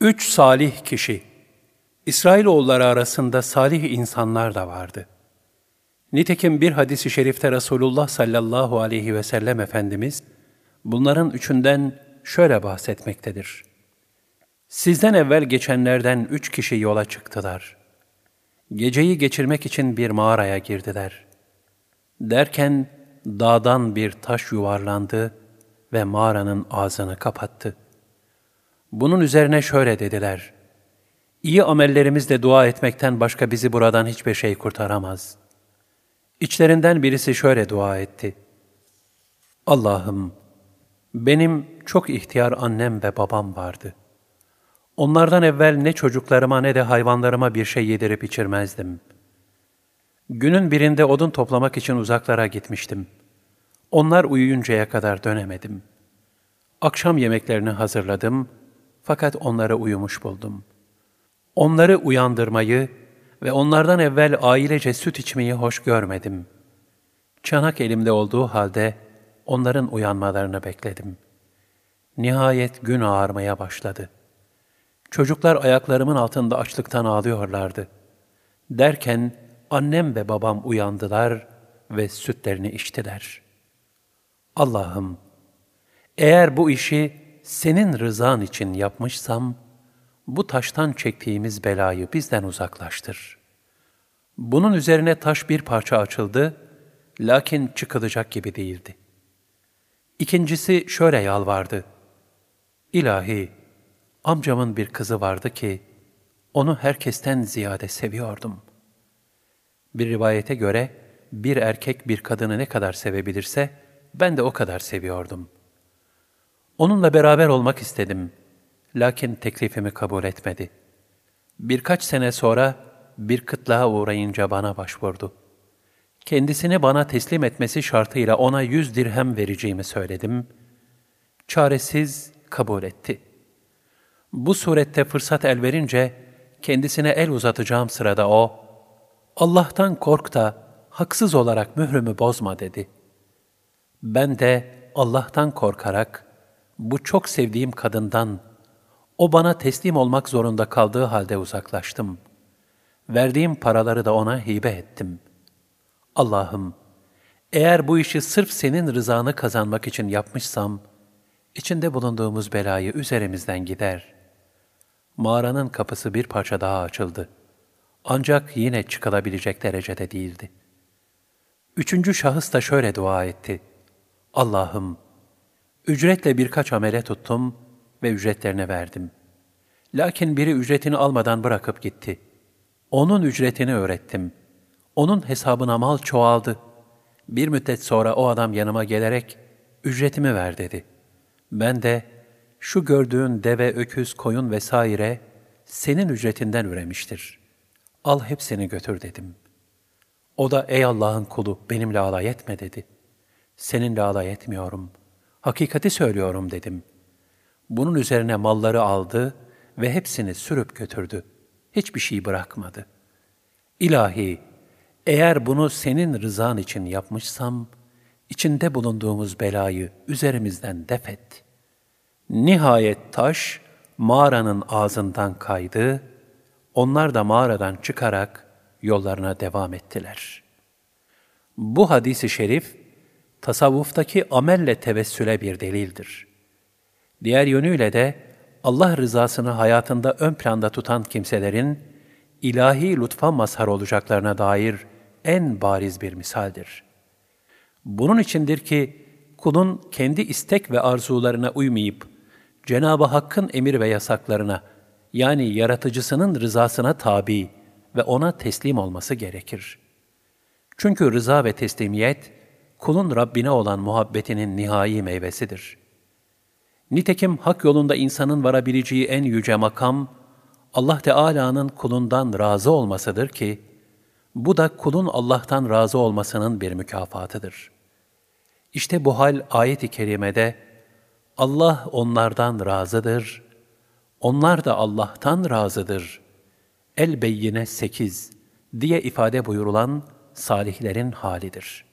Üç salih kişi. İsrailoğulları arasında salih insanlar da vardı. Nitekim bir hadis-i şerifte Resulullah sallallahu aleyhi ve sellem Efendimiz, bunların üçünden şöyle bahsetmektedir. Sizden evvel geçenlerden 3 kişi yola çıktılar. Geceyi geçirmek için bir mağaraya girdiler. Derken dağdan bir taş yuvarlandı ve mağaranın ağzını kapattı. Bunun üzerine şöyle dediler: İyi amellerimizle dua etmekten başka bizi buradan hiçbir şey kurtaramaz. İçlerinden birisi şöyle dua etti: Allah'ım, benim çok ihtiyar annem ve babam vardı. Onlardan evvel ne çocuklarıma ne de hayvanlarıma bir şey yedirip içirmezdim. Günün birinde odun toplamak için uzaklara gitmiştim. Onlar uyuyuncaya kadar dönemedim. Akşam yemeklerini hazırladım fakat onları uyumuş buldum. Onları uyandırmayı ve onlardan evvel ailece süt içmeyi hoş görmedim. Çanak elimde olduğu halde onların uyanmalarını bekledim. Nihayet gün ağarmaya başladı. Çocuklar ayaklarımın altında açlıktan ağlıyorlardı. Derken annem ve babam uyandılar ve sütlerini içtiler. Allah'ım, eğer bu işi senin rızan için yapmışsam, bu taştan çektiğimiz belayı bizden uzaklaştır. Bunun üzerine taş bir parça açıldı, lakin çıkılacak gibi değildi. İkincisi şöyle yalvardı: İlahi, amcamın bir kızı vardı ki, onu herkesten ziyade seviyordum. Bir rivayete göre, bir erkek bir kadını ne kadar sevebilirse, ben de o kadar seviyordum. Onunla beraber olmak istedim, lakin teklifimi kabul etmedi. Birkaç sene sonra bir kıtlığa uğrayınca bana başvurdu. Kendisini bana teslim etmesi şartıyla ona 100 dirhem vereceğimi söyledim. Çaresiz kabul etti. Bu surette fırsat el verince kendisine el uzatacağım sırada o, Allah'tan kork da haksız olarak mührümü bozma dedi. Ben de Allah'tan korkarak bu çok sevdiğim kadından, o bana teslim olmak zorunda kaldığı halde uzaklaştım. Verdiğim paraları da ona hibe ettim. Allah'ım, eğer bu işi sırf senin rızanı kazanmak için yapmışsam, içinde bulunduğumuz belayı üzerimizden gider. Mağaranın kapısı bir parça daha açıldı. Ancak yine çıkılabilecek derecede değildi. Üçüncü şahıs da şöyle dua etti: Allah'ım, ücretle birkaç amele tuttum ve ücretlerini verdim. Lakin biri ücretini almadan bırakıp gitti. Onun ücretini öğrettim. Onun hesabına mal çoğaldı. Bir müddet sonra o adam yanıma gelerek, ücretimi ver dedi. Ben de, şu gördüğün deve, öküz, koyun vesaire senin ücretinden üremiştir. Al hepsini götür dedim. O da, ey Allah'ın kulu, benimle alay etme dedi. Seninle alay etmiyorum. Hakikati söylüyorum dedim. Bunun üzerine malları aldı ve hepsini sürüp götürdü. Hiçbir şey bırakmadı. İlahi, eğer bunu senin rızan için yapmışsam, içinde bulunduğumuz belayı üzerimizden def et. Nihayet taş mağaranın ağzından kaydı, onlar da mağaradan çıkarak yollarına devam ettiler. Bu hadis-i şerif, tasavvuftaki amelle tevessüle bir delildir. Diğer yönüyle de Allah rızasını hayatında ön planda tutan kimselerin ilahi lütfa mazhar olacaklarına dair en bariz bir misaldir. Bunun içindir ki kulun kendi istek ve arzularına uymayıp Cenab-ı Hakk'ın emir ve yasaklarına, yani yaratıcısının rızasına tabi ve ona teslim olması gerekir. Çünkü rıza ve teslimiyet, kulun Rabbine olan muhabbetinin nihai meyvesidir. Nitekim hak yolunda insanın varabileceği en yüce makam, Allah Teala'nın kulundan razı olmasıdır ki, bu da kulun Allah'tan razı olmasının bir mükafatıdır. İşte bu hal ayet-i kerimede, Allah onlardan razıdır, onlar da Allah'tan razıdır. El-Beyyine 8 diye ifade buyurulan salihlerin halidir.